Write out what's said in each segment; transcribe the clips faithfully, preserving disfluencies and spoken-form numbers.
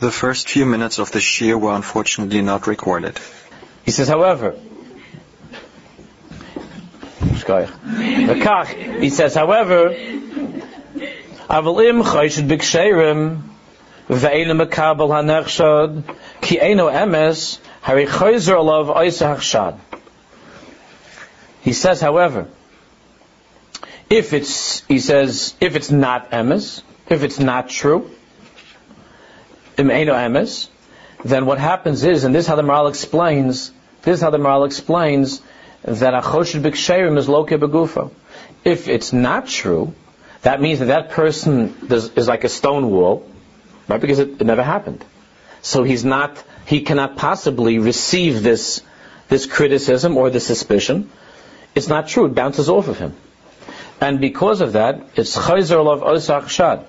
The first few minutes of the shir were unfortunately not recorded. He says, however, he says, however, Avalim Chayshid B'Ksherim Ve'elim Mekabel HaNechshad Ki Eino Emes Hari Chayzer Alav Oisa Hachshad. He says, however, if it's, he says, if it's not Emes, if it's not true, Im Eino Emes, then what happens is, and this is how the Maral explains, this is how the Maral explains that Achoshid B'Ksherim is Loke B'Gufo. If it's not true, that means that that person does, is like a stone wall, right? Because it, it never happened. So he's not, he cannot possibly receive this, this criticism or this suspicion. It's not true. It bounces off of him. And because of that, it's Chayzer Olav Osach Chshad.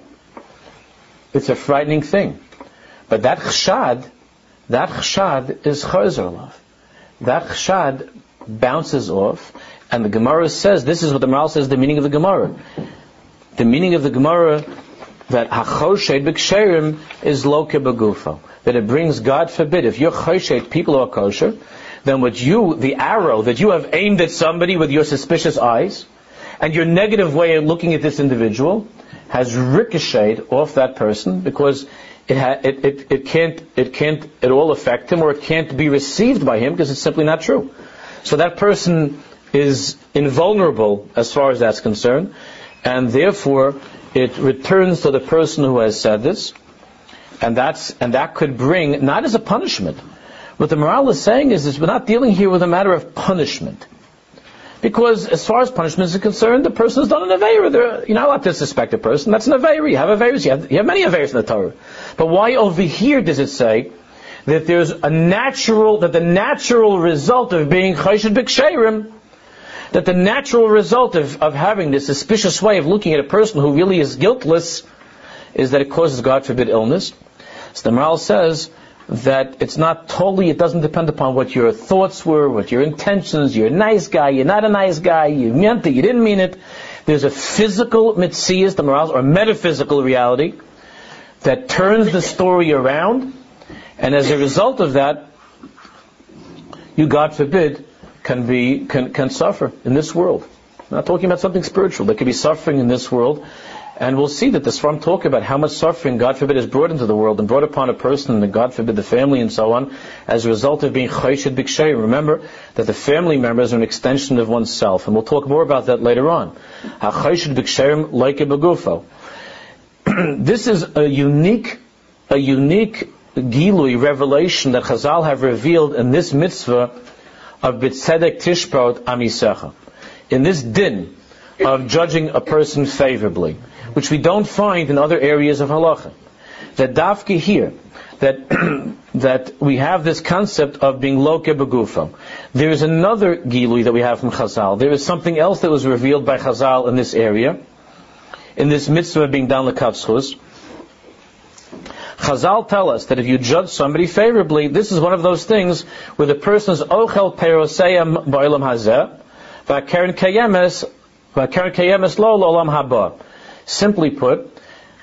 It's a frightening thing. But that Chshad, that Chshad is Chayzer Olav. That Chshad bounces off, and the Gemara says, this is what the Maral says, the meaning of the Gemara. The meaning of the Gemara, that hachoshed b'ksherim is loke b'gufo. That it brings, God forbid, if you're choshed, people are kosher, then what you, the arrow that you have aimed at somebody with your suspicious eyes, and your negative way of looking at this individual, has ricocheted off that person, because it, ha- it, it, it can't, it can't at all affect him, or it can't be received by him, because it's simply not true. So that person is invulnerable as far as that's concerned, and therefore it returns to the person who has said this, and that's and that could bring, not as a punishment. What the Maral is saying is, is we're not dealing here with a matter of punishment, because as far as punishment is concerned, the person has done an aveira. You're not allowed to suspect a person. That's an aveira. You have aveiras. You have, you have many aveiras in the Torah. But why over here does it say that there's a natural, that the natural result of being chayshid b'ksherim, that the natural result of, of having this suspicious way of looking at a person who really is guiltless is that it causes, God forbid, illness? So the Maral says that it's not totally, it doesn't depend upon what your thoughts were, what your intentions, you're a nice guy, you're not a nice guy, you meant it, you didn't mean it. There's a physical mitzias, the Maral, or metaphysical reality that turns the story around, and as a result of that, you, God forbid, can be can, can suffer in this world. I'm not talking about something spiritual. There could be suffering in this world, and we'll see that the Sfarim talk about how much suffering, God forbid, is brought into the world and brought upon a person, and God forbid, the family and so on, as a result of being chayshid b'ksherim. Remember that the family members are an extension of oneself, and we'll talk more about that later on. Ha-chayshid b'ksherim like a begufo. This is a unique, a unique gilui, revelation that Chazal have revealed in this mitzvah of B'tzedek Tishprot Amisecha, in this din of judging a person favorably, which we don't find in other areas of halacha. That dafki here, that that we have this concept of being loke begufo. There is another gilui that we have from Chazal. There is something else that was revealed by Chazal in this area, in this mitzvah of being dan l'kav zchus. Chazal tell us that if you judge somebody favorably, this is one of those things where the person is ochel peroseyam ba'olam hazeh, v'keren kayemes, v'keren kayemes lo l'olam haba. Simply put,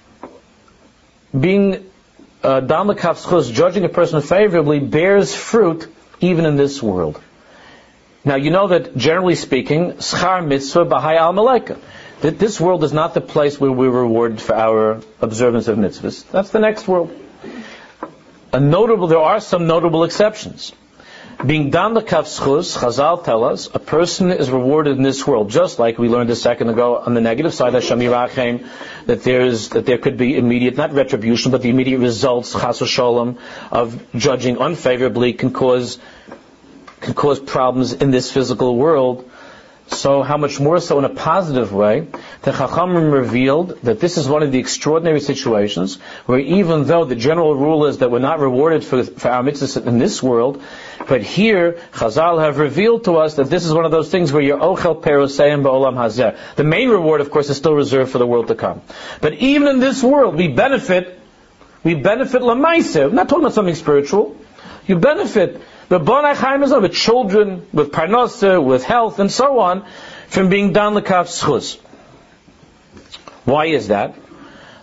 being uh, dan l'kav zchus, judging a person favorably, bears fruit even in this world. Now you know that generally speaking, schar mitzvah b'hai al maleka, that this world is not the place where we reward for our observance of mitzvahs. That's the next world. A notable, there are some notable exceptions. Being dan l'kav zchus, Chazal tell us, a person is rewarded in this world, just like we learned a second ago on the negative side, Hashem Yirachem, that there is, that there could be immediate, not retribution, but the immediate results, chas v'sholom, of judging unfavorably can cause, can cause problems in this physical world. So how much more so in a positive way, the Chachamim revealed that this is one of the extraordinary situations where even though the general rule is that we're not rewarded for, for our mitzvahs in this world, but here Chazal have revealed to us that this is one of those things where you're ochel peroseyim ba'olam hazeh. The main reward, of course, is still reserved for the world to come. But even in this world, we benefit, we benefit l'maaseh. We're not talking about something spiritual. You benefit the Bonai Chaim is with children, with parnasa, with health, and so on, from being dan l'kav zchus. Why is that?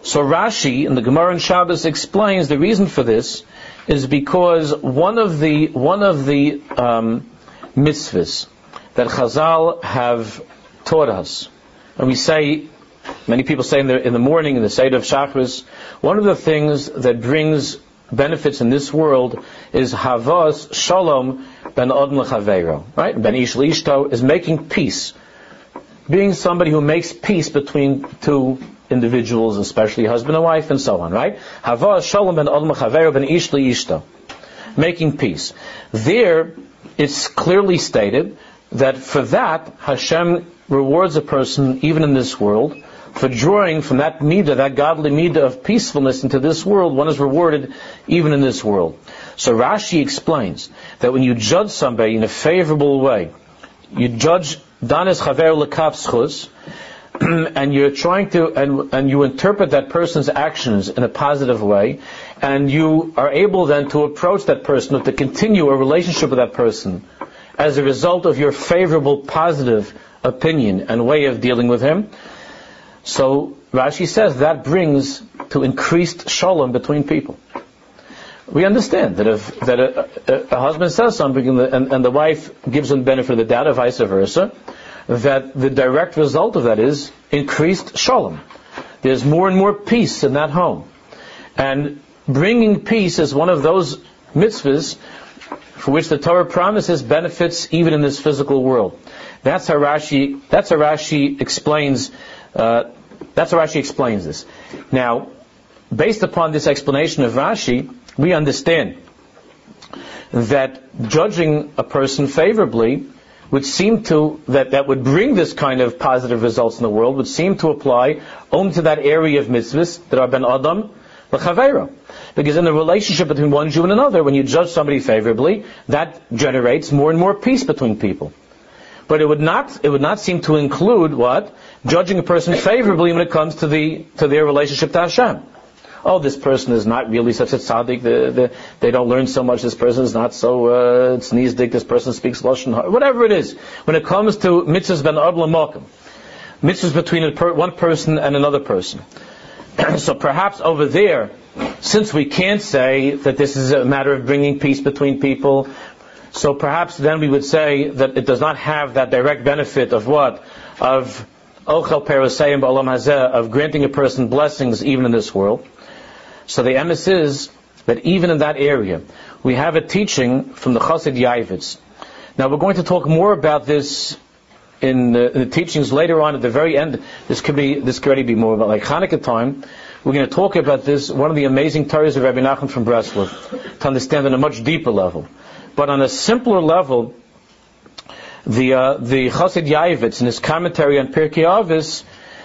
So Rashi in the Gemara in Shabbos explains the reason for this is because one of the one of the um, mitzvahs that Chazal have taught us, and we say, many people say in the in the morning in the Seder of Shachris, one of the things that brings benefits in this world is havas shalom ben odm lechaveiro, right? Ben ish lishto is making peace, being somebody who makes peace between two individuals, especially husband and wife, and so on, right? Havas shalom ben odm lechaveiro ben ish lishto, making peace. There, it's clearly stated that for that Hashem rewards a person even in this world. For drawing from that midah, that godly midah of peacefulness into this world, one is rewarded even in this world. So Rashi explains that when you judge somebody in a favorable way, you judge danes chaver lekav schus, and you're trying to, and, and you interpret that person's actions in a positive way, and you are able then to approach that person, or to continue a relationship with that person, as a result of your favorable, positive opinion and way of dealing with him. So Rashi says that brings to increased shalom between people. We understand that if that a, a, a husband says something and the, and, and the wife gives him the benefit of the doubt, or vice versa, that the direct result of that is increased shalom. There's more and more peace in that home. And bringing peace is one of those mitzvahs for which the Torah promises benefits even in this physical world. That's how Rashi, that's how Rashi explains uh, That's how Rashi explains this. Now, based upon this explanation of Rashi, we understand that judging a person favorably would seem to, that, that would bring this kind of positive results in the world, would seem to apply only to that area of mitzvahs that are ben adam l'chaveiro. Because in the relationship between one Jew and another, when you judge somebody favorably, that generates more and more peace between people. But it would not, it would not seem to include what? Judging a person favorably when it comes to the, to their relationship to Hashem. Oh, this person is not really such a tzaddik, the, the, they don't learn so much, this person is not so, uh, tzniizdik, this person speaks lashon hara, whatever it is. When it comes to mitzvahs ben ab l'mokim, mitzvahs between a per, one person and another person. So perhaps over there, since we can't say that this is a matter of bringing peace between people, so perhaps then we would say that it does not have that direct benefit of what? Of ochel perosayim ba'olam hazeh, of granting a person blessings even in this world. So the emes is that even in that area, we have a teaching from the Chassid Yavitz. Now we're going to talk more about this in the, in the teachings later on at the very end. This could be, this could already be more about like Hanukkah time. We're going to talk about this, one of the amazing Torahs of Rabbi Nachman from Breslov, to understand on a much deeper level. But on a simpler level, the uh, the Chassid Yavitz in his commentary on Pirkei Avos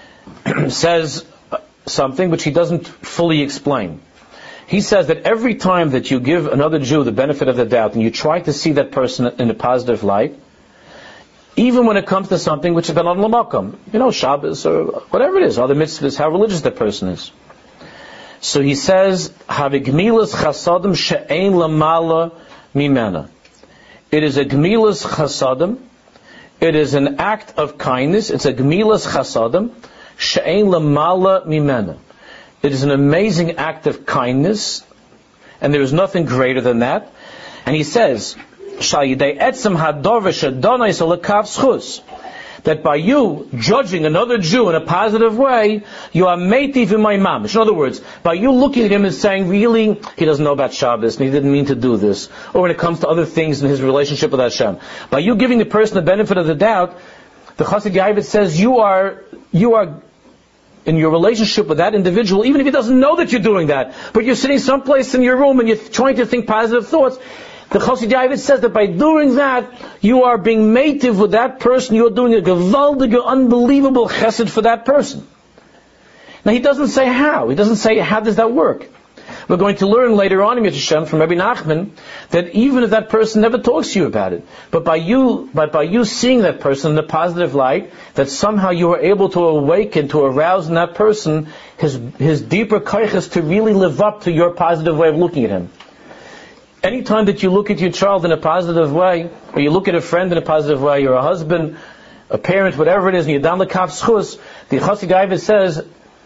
says something which he doesn't fully explain. He says that every time that you give another Jew the benefit of the doubt and you try to see that person in a positive light, even when it comes to something which is ben adam l'makom, you know, Shabbos or whatever it is, other mitzvahs, how religious that person is. So he says, "Havigmilas chasadim she'ein lamala mimena." It is a gmilas chasadim. It is an act of kindness. It's a gmilas chasadim she'ein lamala mimena. It is an amazing act of kindness, and there is nothing greater than that. And he says, "Shal yidei etzem hador v'shadonais alakav schus," that by you judging another Jew in a positive way, you are meitiv in my mamish. In other words, by you looking at him and saying, really, he doesn't know about Shabbos, and he didn't mean to do this, or when it comes to other things in his relationship with Hashem, by you giving the person the benefit of the doubt, the Chassid Yavitz says you are, you are in your relationship with that individual, even if he doesn't know that you're doing that, but you're sitting someplace in your room and you're trying to think positive thoughts. The Chassid Yavitz says that by doing that, you are being mative with that person. You are doing a gewaldige, unbelievable chesed for that person. Now he doesn't say how. He doesn't say how does that work. We're going to learn later on in Yom Hashem from Rabbi Nachman that even if that person never talks to you about it, but by you, by, by you seeing that person in a positive light, that somehow you are able to awaken, to arouse in that person his his deeper kaiches to really live up to your positive way of looking at him. Anytime that you look at your child in a positive way, or you look at a friend in a positive way, or a husband, a parent, whatever it is, and you're down the kaf schus, the Chassid Yavitz says,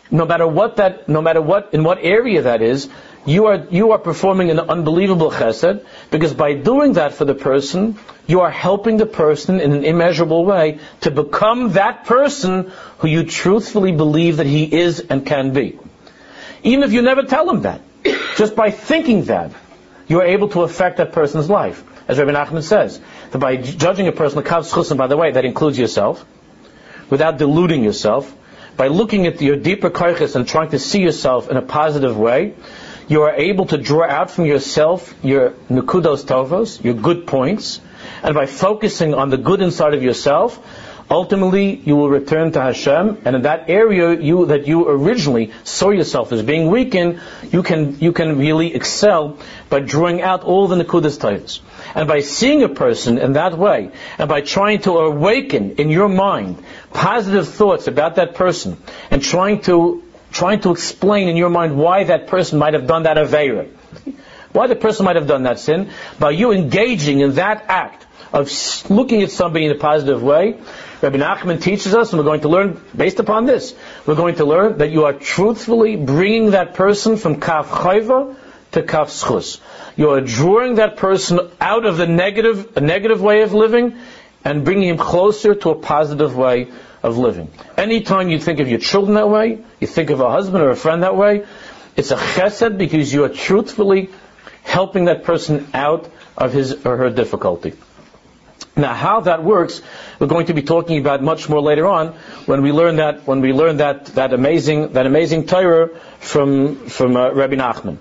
no matter what that, no matter what, in what area that is, you are, you are performing an unbelievable chesed, because by doing that for the person, you are helping the person in an immeasurable way to become that person who you truthfully believe that he is and can be. Even if you never tell him that, just by thinking that, you are able to affect that person's life. As Rabbi Nachman says, that by judging a person, and by the way, that includes yourself, without deluding yourself, by looking at your deeper koiches and trying to see yourself in a positive way, you are able to draw out from yourself your nukudos tovos, your good points, and by focusing on the good inside of yourself, ultimately you will return to Hashem, and in that area you that you originally saw yourself as being weak in, you can you can really excel by drawing out all the nukudos tovos. And by seeing a person in that way, and by trying to awaken in your mind positive thoughts about that person, and trying to trying to explain in your mind why that person might have done that aveira, why the person might have done that sin, by you engaging in that act of looking at somebody in a positive way, Rabbi Nachman teaches us, and we're going to learn based upon this, we're going to learn that you are truthfully bringing that person from kaf chayva to kaf schus. You are drawing that person out of the negative, a negative way of living, and bringing him closer to a positive way of living. Anytime you think of your children that way, you think of a husband or a friend that way, it's a chesed because you are truthfully helping that person out of his or her difficulty. Now, how that works, we're going to be talking about much more later on when we learn that when we learn that that amazing that amazing Torah from from uh, Rabbi Nachman.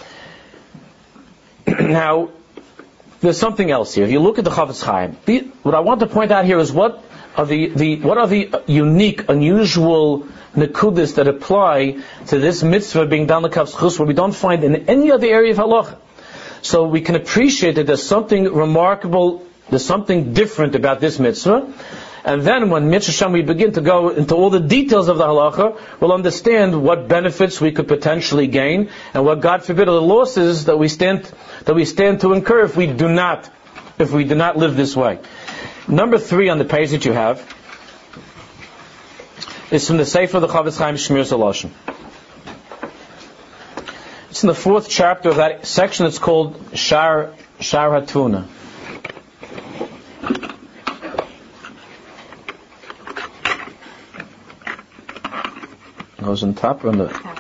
Now, there's something else here. If you look at the Chafetz Chaim, the, what I want to point out here is what are the, the what are the unique, unusual nekudas that apply to this mitzvah being done l'kav schus, where we don't find in any other area of halacha. So we can appreciate that there's something remarkable, there's something different about this mitzvah. And then when Mitzvah Shem we begin to go into all the details of the halacha, we'll understand what benefits we could potentially gain, and what, God forbid, are the losses that we stand that we stand to incur if we do not if we do not live this way. Number three on the page that you have is from the Sefer of the Chafetz Chaim Shmiras HaLashon. It's in the fourth chapter of that section. It's called Shar Shar HaTuna. Goes on top or on the...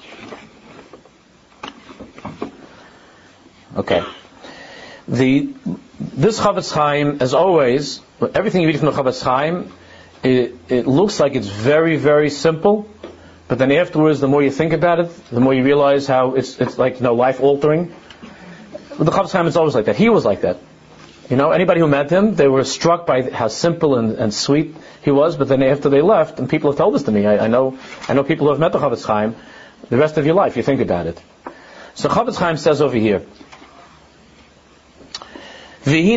Okay. The this Chafetz Chaim, as always, everything you read from the Chafetz Chaim, it, it looks like it's very, very simple, but then afterwards, the more you think about it, the more you realize how it's it's like, you know, life altering. With the Chafetz Chaim, it's always like that. He was like that. You know, anybody who met him, they were struck by how simple and, and sweet he was, but then after they left, and people have told this to me, I, I know I know people who have met the Chafetz Chaim, the rest of your life, you think about it. So Chafetz Chaim says over here, he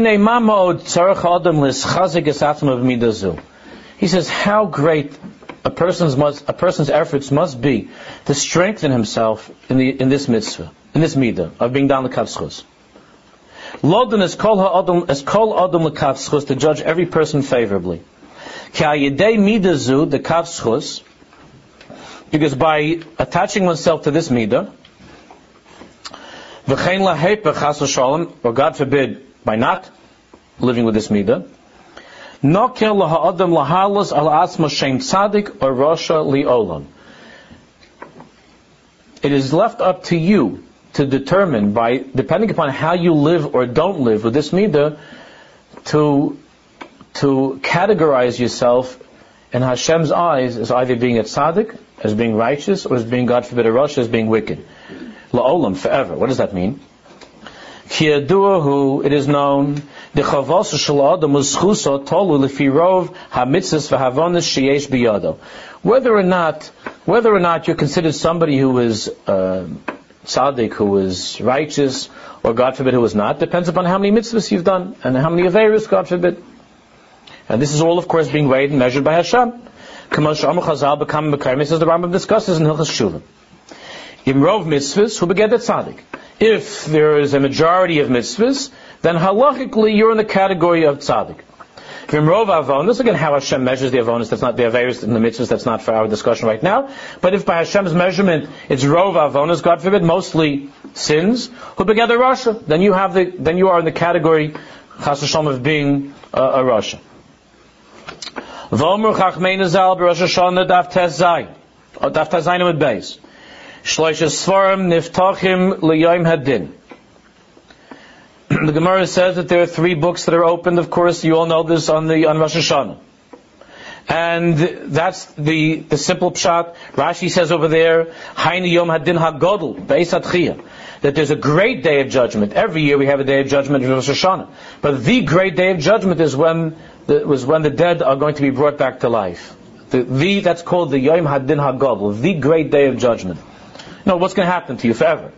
says how great a person's must, a person's efforts must be to strengthen himself in the in this mitzvah, in this midah of being down the kav schus. Lodin is kol ha'adam as kol adam l'kav schus, to judge every person favorably. Ki ha'yedei midah zu the kav schus, because by attaching oneself to this midah, v'chein lahepech chas v'shalom, or God forbid, by not living with this midah, nokel laha'adam lahalas al asma shem tzadik or rasha li'olam. It is left up to you to determine, by depending upon how you live or don't live with this midah, to to categorize yourself in Hashem's eyes as either being a tzaddik, as being righteous, or as being, God forbid, a rasha, as being wicked. La'olam, forever. What does that mean? Who it is known the chavos shalom muschuso tolu lefirov hamitzvos v'havonos sheyesh biyado. Whether or not, whether or not you're considered somebody who is uh, tzaddik, who is righteous, or God forbid, who is not, depends upon how many mitzvahs you've done and how many averos, God forbid. And this is all, of course, being weighed and measured by Hashem. K'mo she'amar Chazal b'kam b'kayim, as the Rambam discusses in Hilchos Shuvah. Imrov mitzvahs who beget a tzaddik. If there is a majority of mitzvahs, then halachically you're in the category of tzaddik. V'imrov avonos, again, how Hashem measures the avonos, that's not the averis in the mitzvahs, that's not for our discussion right now. But if by Hashem's measurement it's rov avonos, God forbid, mostly sins, who begether rasha, then you have the, then you are in the category chas v'shalom of being uh, a rasha. V'omer chachmeinu zal b'Rosh Hashanah daf tes zayin, or daf tes zayin with beis. Shloisha svarim niftachim l'yom hadin. The Gemara says that there are three books that are opened. Of course, you all know this on the on Rosh Hashanah, and that's the the simple pshat. Rashi says over there, Hayni Yom Hadin Hagodol Beis Atchiyah, that there's a great day of judgment. Every year we have a day of judgment in Rosh Hashanah, but the great day of judgment is when the, was when the dead are going to be brought back to life. The, the that's called the Yom Hadin Hagodol, the great day of judgment. You know what's going to happen to you forever.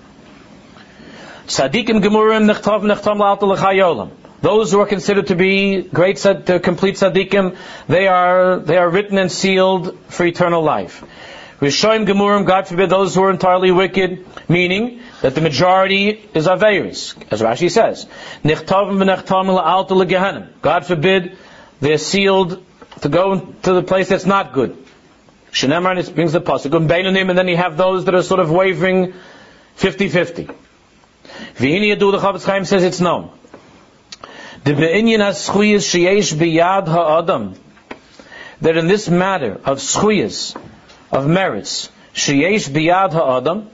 Sadikim gemurim nechtav nechtam la'alta l'chayolam. Those who are considered to be great, to complete sadikim, they are they are written and sealed for eternal life. Rishoim gemurim, God forbid, those who are entirely wicked, meaning that the majority is aveiros, as Rashi says. Nechtav v'nechtam la'alta l'gehenim. God forbid, they're sealed to go to the place that's not good. Shenemar, it brings the pasuk, and then you have those that are sort of wavering fifty-fifty. V'hini yadu, the Chavetz Chaim says it's known. The be'inyan ha-schuyas sheyesh biyad ha'adam, that in this matter of schuyas, of merits, sheyesh biyad ha'adam,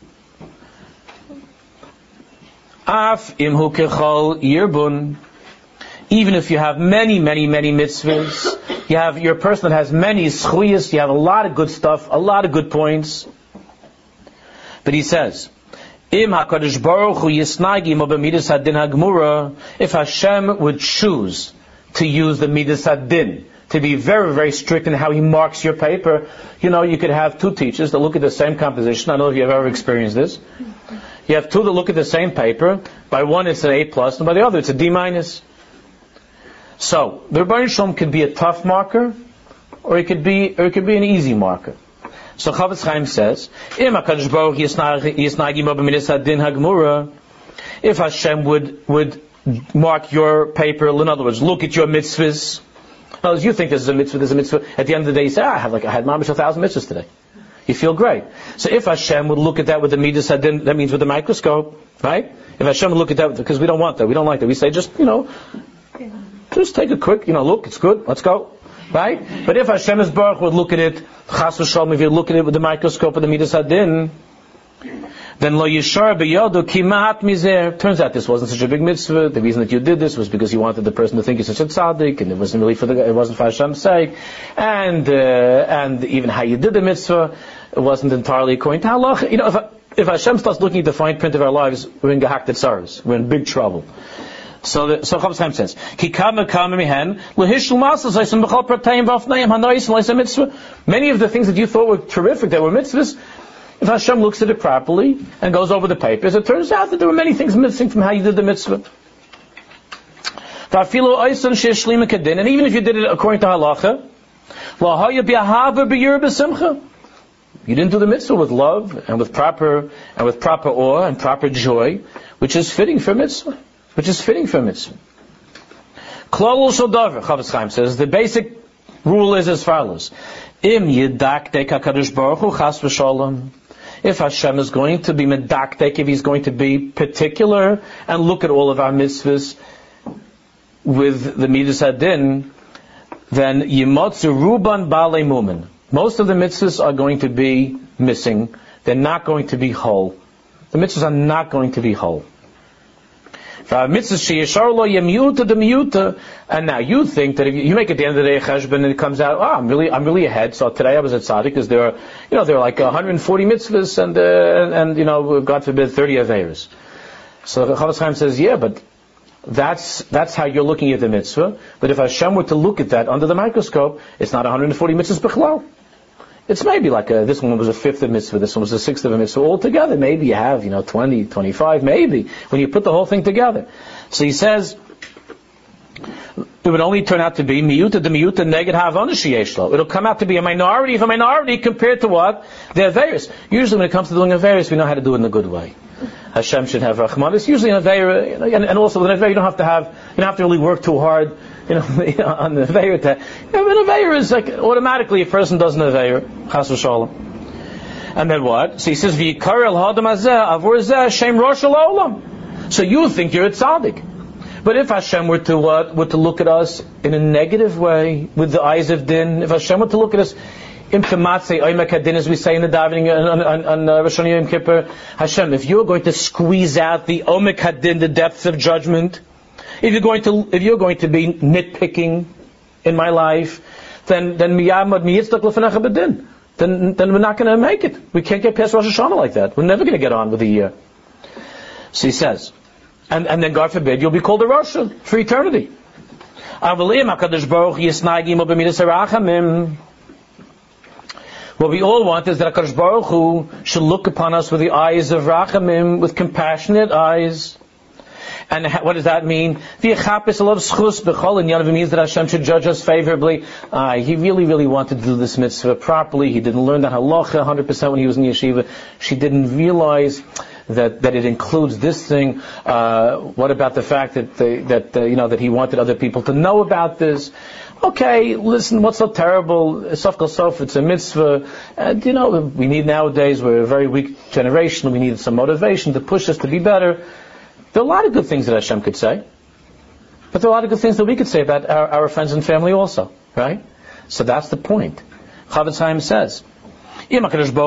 af imhu kechol yirbun, even if you have many, many, many mitzvahs, you have your person that has many schuyas, you have a lot of good stuff, a lot of good points. But he says, Im HaKadosh Baruch Hu yisnagi mo b'midas hadin hagmura, if Hashem would choose to use the midas hadin, to be very, very strict in how He marks your paper, you know, you could have two teachers that look at the same composition. I don't know if you've ever experienced this. You have two that look at the same paper. By one it's an A plus, and by the other it's a D minus. So the Rebbeinu Shalom could be a tough marker, or it could be, or it could be an easy marker. So Chavetz Chaim says, if Hashem would would mark your paper, in other words, look at your mitzvahs. Now, as you think this is a mitzvah, this is a mitzvah. At the end of the day, you say, ah, I have like I had mamish a thousand mitzvahs today. You feel great. So if Hashem would look at that with the midas hadin, that means with the microscope, right? If Hashem would look at that, because we don't want that, we don't like that. We say, just you know, just take a quick, you know, look, it's good, let's go. Right? But if Hashem is Baruch would look at it, Chas v'Shalom, if you look at it with the microscope of the Midas Hadin, then lo yishar b'yodo kimat mizer. Turns out this wasn't such a big mitzvah. The reason that you did this was because you wanted the person to think you're such a tzaddik, and it wasn't really for the, it wasn't for Hashem's sake. And uh, and even how you did the mitzvah, it wasn't entirely according to halach. You know, if if Hashem starts looking at the fine print of our lives, we're in gehaktet tzaros. We're in big trouble. So the, so Chavetz Chaim says, Ki kama kama mihen lehishul masas leisem b'chol pratayim v'afnayim hanois leisem mitzvah. Many of the things that you thought were terrific, that were mitzvahs, if Hashem looks at it properly and goes over the papers, it turns out that there were many things missing from how you did the mitzvah. V'afilu oisan she'eshlima kedin, and even if you did it according to halacha, lahaya b'ahava b'yir b'simcha. You didn't do the mitzvah with love and with proper and with proper awe and proper joy, which is fitting for mitzvah. Which is fitting for mitzvah. Klal Shodavar, Chavetz Chaim says, the basic rule is as follows: Im yedaktek HaKadosh Baruch Hu chas v'shalom. If Hashem is going to be medaktek, if He's going to be particular and look at all of our mitzvahs with the midas hadin, then yimotzu ruban balei mumen. Most of the mitzvahs are going to be missing. They're not going to be whole. The mitzvahs are not going to be whole. And now you think that if you make at the end of the day a cheshbon and it comes out, oh, I'm really, I'm really ahead. So today I was at tzaddik because there are, you know, there are like one hundred forty mitzvahs and, uh, and, and, you know, God forbid, thirty averos. So the Chavetz Chaim says, yeah, but that's, that's how you're looking at the mitzvah. But if Hashem were to look at that under the microscope, it's not one hundred forty mitzvahs b'chlal. It's maybe like a, this one was a fifth of mitzvah, this one was a sixth of a mitzvah. All together, maybe you have, you know, twenty, twenty-five, maybe, when you put the whole thing together. So he says, it would only turn out to be miyuta de miyuta neged havana sheyeshlo. It'll come out to be a minority of a minority compared to what? The averis. Usually when it comes to doing averis, we know how to do it in a good way. Hashem should have Rahman. It's usually an Aveira, you know, and, and also with an Aveira you don't have to have, you don't have to really work too hard, you know, on the Aveira. To, you know, an Aveira is like, automatically a person does an Aveira. Chas v'shalom. And then what? So he says, V'yikar el hadam hazeh, avur zeh, Shem rosh ha'olam. So you think you're a tzaddik. But if Hashem were to what? Were to look at us in a negative way, with the eyes of din, if Hashem were to look at us, Imtamatzei Oymek Hadin, as we say in the davening on, on, on uh, Rosh Hashanah Yom Kippur, Hashem, if you're going to squeeze out the Omek Hadin, the depths of judgment, if you're going to, if you're going to be nitpicking in my life, then then miyamad miyitzdak l'fanecha b'din. Then then we're not going to make it. We can't get past Rosh Hashanah like that. We're never going to get on with the year. So he says, and and then God forbid you'll be called a Rasha for eternity. What we all want is that HaKadosh Baruch Hu should look upon us with the eyes of Rachamim, with compassionate eyes. And what does that mean? It means that Hashem should judge us favorably. Uh, he really, really wanted to do this mitzvah properly. He didn't learn that halacha one hundred percent when he was in yeshiva. She didn't realize that, that it includes this thing. Uh, what about the fact that they, that uh, you know that he wanted other people to know about this? Okay, listen, what's so terrible? Sof kol sof, it's a mitzvah. And, you know, we need nowadays, we're a very weak generation, we need some motivation to push us to be better. There are a lot of good things that Hashem could say. But there are a lot of good things that we could say about our, our friends and family also. Right? So that's the point. Chavetz Chaim says, so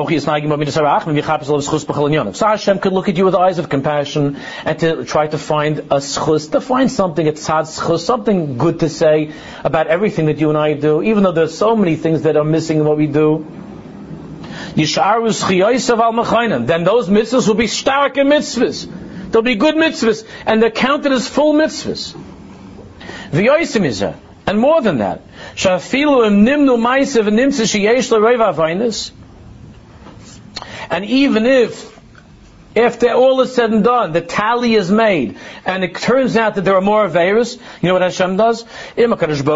Hashem could look at you with eyes of compassion and to try to find a schus, to find something, a tzad schus, something good to say about everything that you and I do, even though there's so many things that are missing in what we do. Then those mitzvahs will be stark in mitzvahs. They'll be good mitzvahs, and they're counted as full mitzvahs. And more than that, and even if, after all is said and done, the tally is made, and it turns out that there are more Aveirus, you know what Hashem does? When Hashem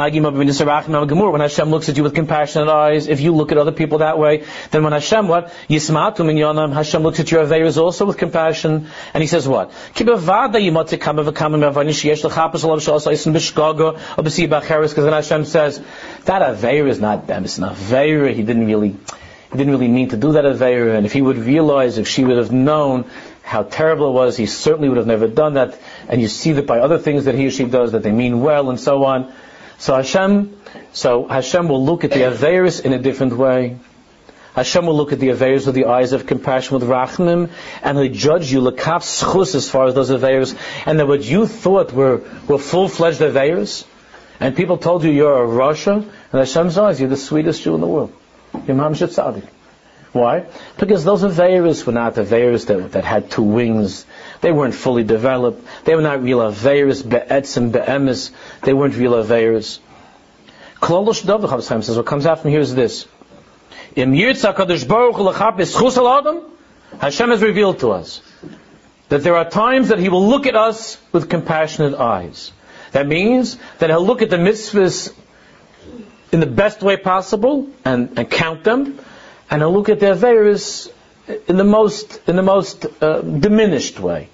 looks at you with compassionate eyes, if you look at other people that way, then when Hashem, what? Hashem looks at your Aveirus also with compassion, and He says what? Because then Hashem says, that Aveir is not them, it's not Aveir, he didn't really... He didn't really mean to do that Aveira, and if he would realize, if she would have known how terrible it was, he certainly would have never done that. And you see that by other things that he or she does, that they mean well, and so on. So Hashem, so Hashem will look at the Aveiras in a different way. Hashem will look at the Aveiras with the eyes of compassion, with Rachmim, and He'll judge you lekaf schus as far as those Aveiras, and that what you thought were were full-fledged Aveiras, and people told you you're a Rasha, and Hashem's eyes, you're the sweetest Jew in the world. Imam Tzaddik. Why? Because those Aveiras were not Aveiras that, that had two wings. They weren't fully developed. They were not real Aveiras, be'etzim, be'emes. They weren't real Aveiras. Klolosh Dov, Chavetz Chaim says, what comes out from here is this. Im Yirtzah HaKadosh Baruch Hu l'chapes chus al adam, Hashem has revealed to us that there are times that He will look at us with compassionate eyes. That means that He'll look at the mitzvahs in the best way possible, and, and count them, and I'll look at their Aveiras in the most in the most uh, diminished way,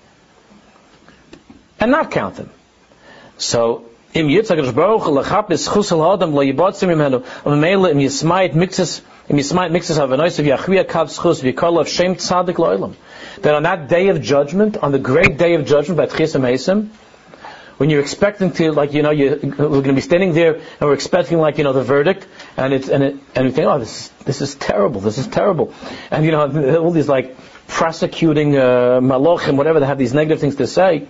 and not count them. So, im yitzhak Baruch lachapis chus al adam lo yibatzim imenu ummeila im yismayit mixes im yismayit mixes havanois of yachriya kav schus v'kol of shem tzadik lo'olam. That on that day of judgment, on the great day of judgment by Tchias HaMesim, when you're expecting to, like, you know, you're, we're going to be standing there, and we're expecting, like, you know, the verdict, and it's, and it, and we think, oh, this, is, this is terrible, this is terrible. And, you know, all these, like, prosecuting, uh, malochim, whatever, they have these negative things to say.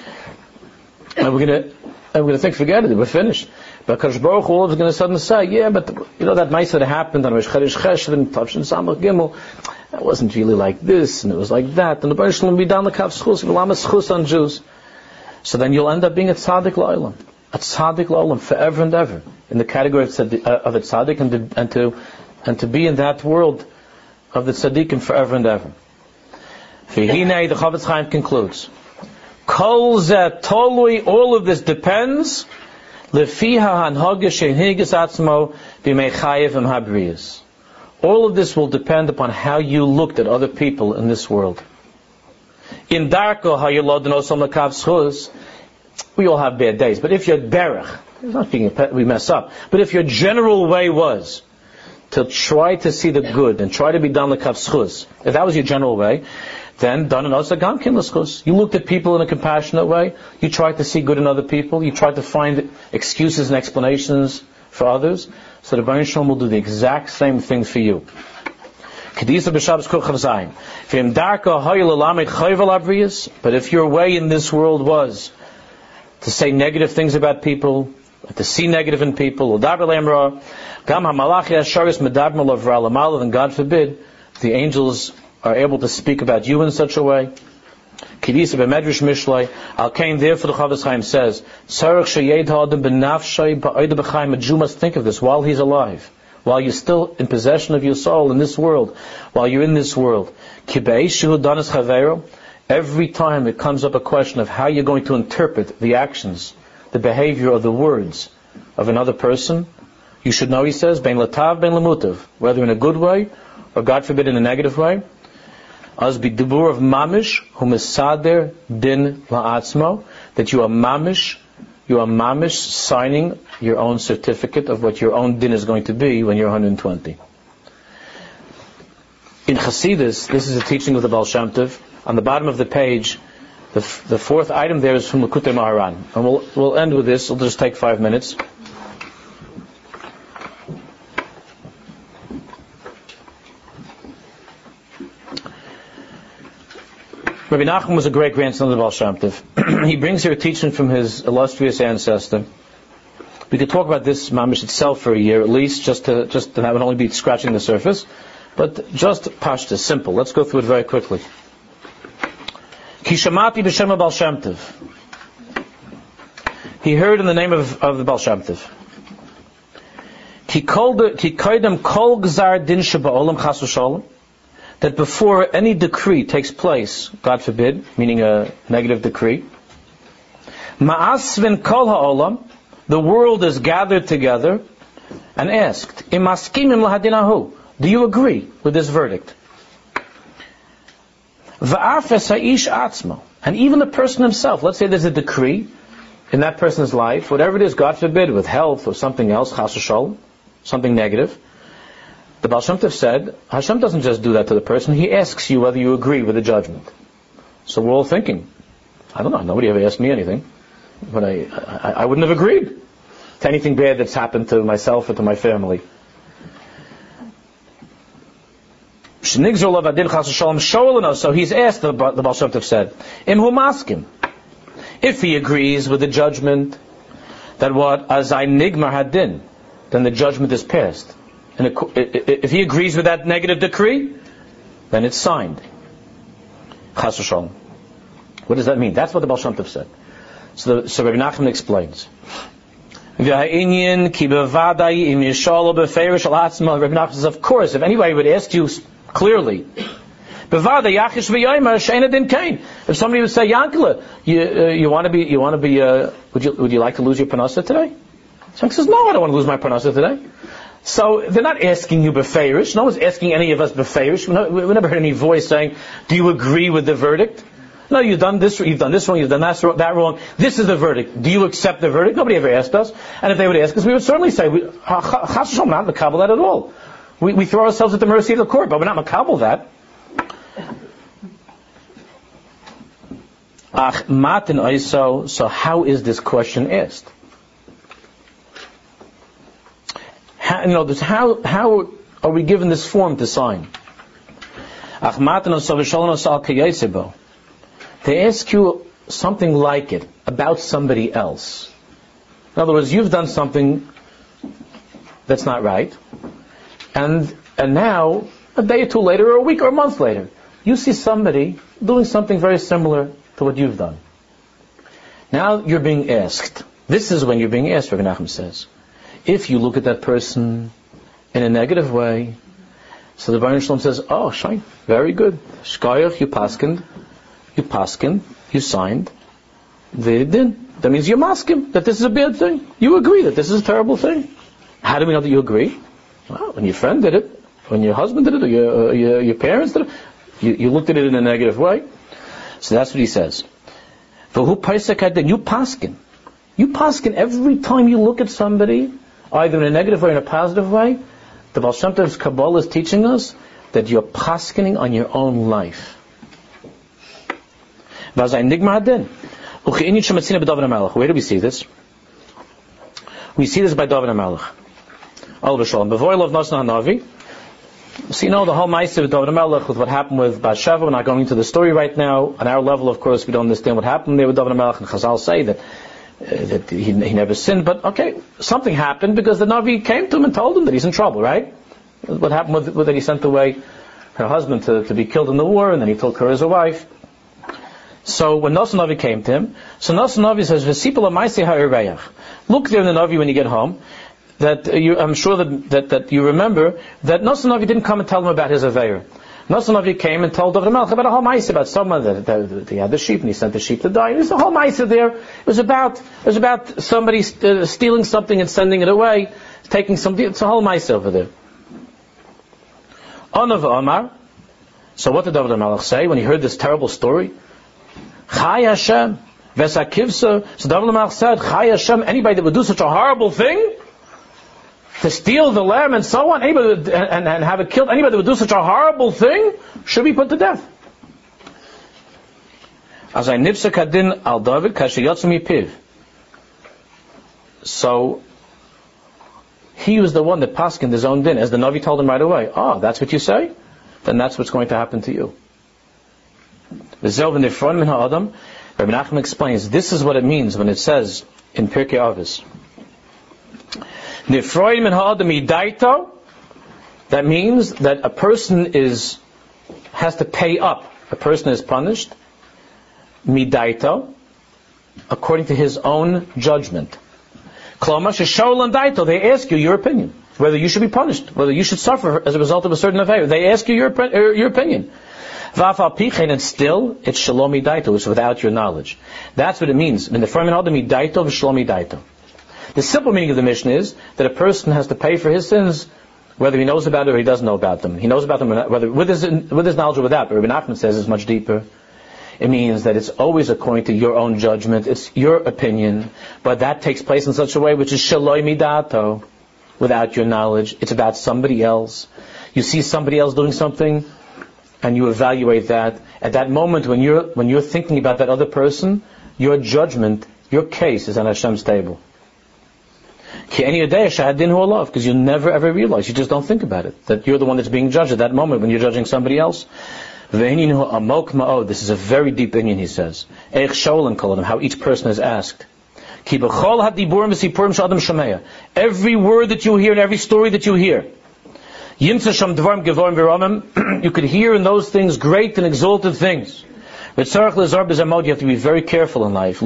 And we're going to, and we're going to think, forget it, we're finished. But Kadosh Baruch Hu is going to suddenly say, yeah, but, you know, that mice that happened on Rosh Chodesh Cheshvan, Tavshin Samach Gimel, that wasn't really like this, and it was like that, and the Baruch Shalom Bidan Lekav Schus, V'lama Schus on Jews. So then you'll end up being a tzaddik la'olam, a tzaddik la'olam forever and ever, in the category of, tzaddik, uh, of a tzaddik, and to, and to and to be in that world of the tzaddikim forever and ever. V'hinei, the Chavetz Chaim concludes, Kol zeh tolui, all of this depends, lefiha hanhaga she'hinhigas atzmo b'mei chayev habriyas. All of this will depend upon how you looked at other people in this world. In darko hayelod nosam lakav schus, we all have bad days. But if your derech, it's not being we mess up, but if your general way was to try to see the good and try to be done lakav schus, if that was your general way, then done an osa gamkin l'schus. You looked at people in a compassionate way. You tried to see good in other people. You tried to find excuses and explanations for others. So the Baruch Shalom will do the exact same thing for you. But if your way in this world was to say negative things about people, to see negative in people, then God forbid, the angels are able to speak about you in such a way. Kedisa b'medrash mishlei. Al kain, therefore the Chavis Chaim says, Sarach sheyed ha'adam b'nafshay ba'oida b'chaim. A Jew must think of this while he's alive, while you're still in possession of your soul in this world, while you're in this world. Ki be'eshu danas chavero. Every time it comes up a question of how you're going to interpret the actions, the behavior of the words of another person, you should know, he says, bein latav bein lemutav, whether in a good way or God forbid in a negative way. As b'dibur of mamish, hu mesader din la'atzmo, that you are mamish, you are mamish signing your own certificate of what your own din is going to be when you're one hundred twenty. In Chassidus, this is a teaching of the Baal Shem Tov. On the bottom of the page, the, f- the fourth item there is from Likutei Maharan. And we'll, we'll end with this. It'll just take five minutes. Rabbi Nachman was a great grandson of the Baal Shem Tov. He brings here a teaching from his illustrious ancestor. We could talk about this mamish itself for a year at least, just to just to have it only be scratching the surface. But just pashta, simple. Let's go through it very quickly. Ki shamati b'shem Baal Shem Tov. He heard in the name of, of the Baal Shem Tov. Ki koydem kol gzar din sheba'olam chas v'sholem. That before any decree takes place, God forbid, meaning a negative decree, ma'asvin kol ha'olam, the world is gathered together and asked, Im maskimim lahadinahu, do you agree with this verdict? Va'afes ha'ish atzmo, and even the person himself, let's say there's a decree in that person's life, whatever it is, God forbid, with health or something else, chas v'sholem, something negative. The Baal Shem Tov said, Hashem doesn't just do that to the person, He asks you whether you agree with the judgment. So we're all thinking, I don't know, nobody ever asked me anything, but I, I, I wouldn't have agreed to anything bad that's happened to myself or to my family. So he's asked, the, the Baal Shem Tov said, Im hu maskim, if he agrees with the judgment, that what, as I nigmar hadin, then the judgment is passed. And if he agrees with that negative decree, then it's signed. Chas v'sholem. What does that mean? That's what the Baal Shem Tov said. So, the, so Rabbi Nachman explains. Rabbi Nachman says, of course, if anybody would ask you clearly, if somebody would say, Yankele, you, uh, you want to be, you want to be, uh, would you, would you like to lose your parnasa today? So he says, no, I don't want to lose my parnasa today. So they're not asking you befeirish. No one's asking any of us befeirish. We never heard any voice saying, "Do you agree with the verdict?" No, you've done this. You've done this wrong. You've done that, that wrong. This is the verdict. Do you accept the verdict? Nobody ever asked us. And if they would ask us, we would certainly say, "We chas v'sholem, not makabel that at all." We, we throw ourselves at the mercy of the court, but we're not makabel that. Ach matin oiso. So how is this question asked? How, you know, this, how how are we given this form to sign? They ask you something like it about somebody else. In other words, you've done something that's not right, and and now a day or two later, or a week or a month later, you see somebody doing something very similar to what you've done. Now you're being asked. This is when you're being asked, Rabbi Nachman says. If you look at that person in a negative way, so the Baruch Shalom says, oh, shine, very good. Shkoyach, you paskined, you paskined, you signed, they didn't. That means you're masking that this is a bad thing. You agree that this is a terrible thing. How do we know that you agree? Well, when your friend did it, when your husband did it, or your, uh, your, your parents did it, you, you looked at it in a negative way. So that's what he says. V'hu paisek hadin, you paskin. You paskin every time you look at somebody, either in a negative way or in a positive way. The Baal Shem Tov's Kabbalah is teaching us that you're paskining on your own life. Where do we see this? We see this by David HaMelech. Al B'Shalom. B'voy lov Nasan HaNavi. So you know the whole Ma'aseh with David HaMelech, with what happened with Bathsheba. We're not going into the story right now. On our level, of course, we don't understand what happened there with David HaMelech. And Chazal say that, uh, that he, he never sinned. But okay, something happened because the Navi came to him and told him that he's in trouble, right? What happened with, with that he sent away her husband to, to be killed in the war, and then he took her as a wife. So when Nasan Navi came to him, so Nasan Navi says, "V'sipel ha'maaseh ha'irayach." Look there in the Navi when you get home. That uh, you, I'm sure that, that that you remember that Nasan Navi didn't come and tell him about his aveir. Nasan Navi came and told David HaMelech about a whole ma'aseh about someone that, that, that he had the sheep and he sent the sheep to die. There's a whole ma'aseh there. It was about it was about somebody st- uh, stealing something and sending it away, taking something. It's a whole ma'aseh over there. Onav Omar. So what did David HaMelech say when he heard this terrible story? Chai Hashem v'sakivsa. So David HaMelech said, Chai Hashem, anybody that would do such a horrible thing, to steal the lamb and so on, anybody would, and, and have it killed, anybody that would do such a horrible thing, should be put to death. As I nipsa kadin al David kashiyatzum yipiv. So he was the one that paskined his own din, as the Navi told him right away. Oh, that's what you say? Then that's what's going to happen to you. Rabbi Nachman explains, this is what it means when it says in Pirkei Avos, that means that a person is has to pay up. A person is punished midaito, according to his own judgment. They ask you your opinion, whether you should be punished, whether you should suffer as a result of a certain affair. They ask you your, your opinion. And still, it's shalom midaito, it's without your knowledge. That's what it means. The simple meaning of the mission is that a person has to pay for his sins, whether he knows about it or he doesn't know about them. He knows about them whether with his, with his knowledge or without. But Rabbi Nachman says it's much deeper. It means that it's always according to your own judgment. It's your opinion, but that takes place in such a way which is shaloi midato, without your knowledge. It's about somebody else. You see somebody else doing something, and you evaluate that. At that moment, when you're when you're thinking about that other person, your judgment, your case is on Hashem's table. Because you never ever realize, you just don't think about it, that you're the one that's being judged at that moment when you're judging somebody else. This is a very deep opinion, he says. How each person is asked. Every word that you hear and every story that you hear, you could hear in those things great and exalted things. You have to be very careful in life.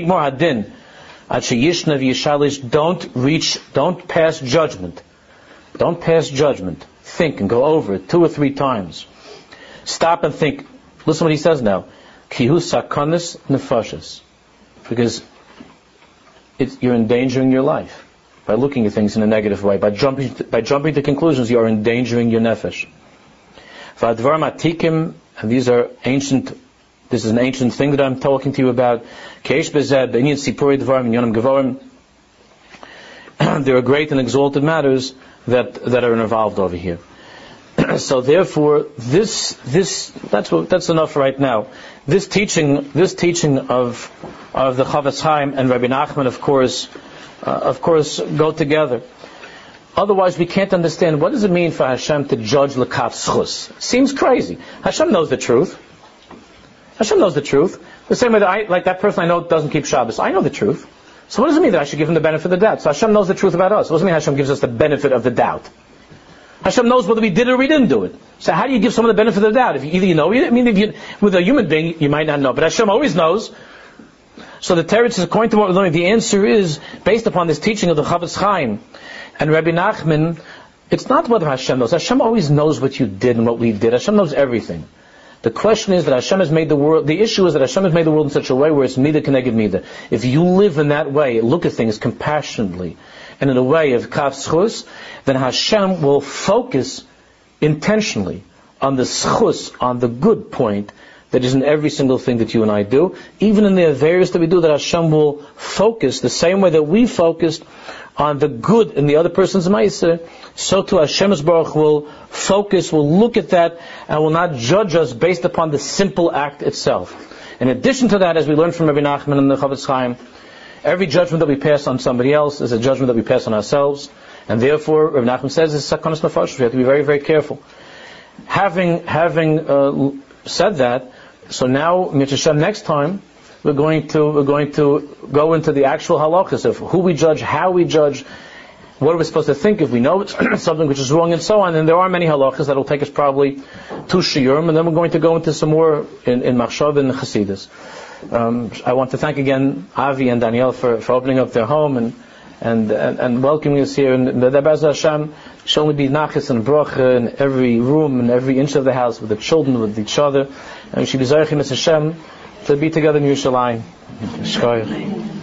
Don't reach, don't pass judgment. Don't pass judgment. Think and go over it two or three times. Stop and think. Listen what he says now. Kihu sakonis nefashis. Because it's, you're endangering your life by looking at things in a negative way. By jumping to, by jumping to conclusions, you are endangering your nefesh. V'advar matikim, and these are ancient. This is an ancient thing that I'm talking to you about. Keish bezed b'inyan sipuri dvarim yonam gevorim. There are great and exalted matters that that are involved over here. So therefore, this this that's what, that's enough right now. This teaching this teaching of of the Chavetz Chaim and Rabbi Nachman, of course, uh, of course, go together. Otherwise, we can't understand what does it mean for Hashem to judge l'kaf schus. Seems crazy. Hashem knows the truth. Hashem knows the truth. The same way that I, like that person I know doesn't keep Shabbos. I know the truth. So what does it mean that I should give him the benefit of the doubt? So Hashem knows the truth about us. What does it mean Hashem gives us the benefit of the doubt? Hashem knows whether we did it or we didn't do it. So how do you give someone the benefit of the doubt? If you, either you know, I mean, if you, with a human being, you might not know, but Hashem always knows. So the Teretz is according to what we're learning. The answer is based upon this teaching of the Chavetz Chaim and Rabbi Nachman. It's not whether Hashem knows. Hashem always knows what you did and what we did. Hashem knows everything. The question is that Hashem has made the world. The issue is that Hashem has made the world in such a way where it's midah keneged midah. If you live in that way, look at things compassionately, and in a way of kaf schus, then Hashem will focus intentionally on the schus, on the good point that is in every single thing that you and I do. Even in the various that we do, that Hashem will focus the same way that we focused on the good in the other person's ma'aseh, so too Hashem Baruch will focus, will look at that, and will not judge us based upon the simple act itself. In addition to that, as we learned from Rabbi Nachman and the Chavetz Chaim, every judgment that we pass on somebody else is a judgment that we pass on ourselves, and therefore, Rabbi Nachman says, it's sakonas nefashos. We have to be very, very careful. Having having uh, said that, so now, Mitzvah Shem, next time, we're going to we're going to go into the actual halachas of who we judge, how we judge, what are we supposed to think if we know it's something which is wrong, and so on. And there are many halachas that will take us probably two shiurim, and then we're going to go into some more in, in Machshav and Chassidus. Um, I want to thank again Avi and Danielle for, for opening up their home and and and, and welcoming us here. And the Be'ez Hashem shall be nachas and bracha in every room, in every inch of the house, with the children, with each other, and we should be zayich in Hashem to be together in Yerushalayim.